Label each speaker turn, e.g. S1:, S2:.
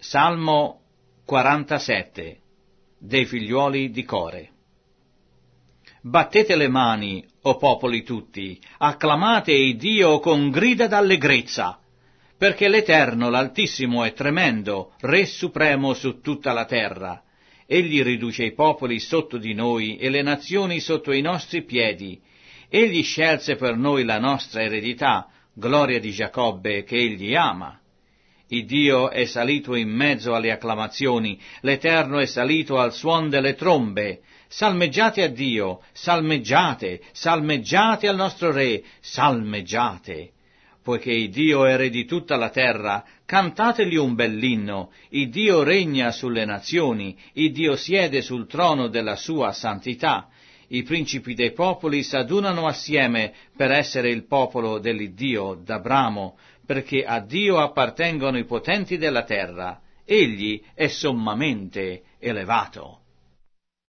S1: Salmo 47 dei figliuoli di Core. Battete le mani, o popoli tutti, acclamate il Dio con grida d'allegrezza, perché l'Eterno, l'Altissimo, è tremendo, Re supremo su tutta la terra. Egli riduce i popoli sotto di noi e le nazioni sotto i nostri piedi. Egli scelse per noi la nostra eredità, gloria di Giacobbe che egli ama. Il Dio è salito in mezzo alle acclamazioni, l'Eterno è salito al suon delle trombe. Salmeggiate a Dio, salmeggiate, salmeggiate al nostro Re, salmeggiate. Poiché il Dio è Re di tutta la terra, cantategli un bell'inno. Il Dio regna sulle nazioni, il Dio siede sul trono della sua santità. I principi dei popoli s'adunano assieme per essere il popolo dell'Iddio d'Abramo, perché a Dio appartengono i potenti della terra. Egli è sommamente elevato.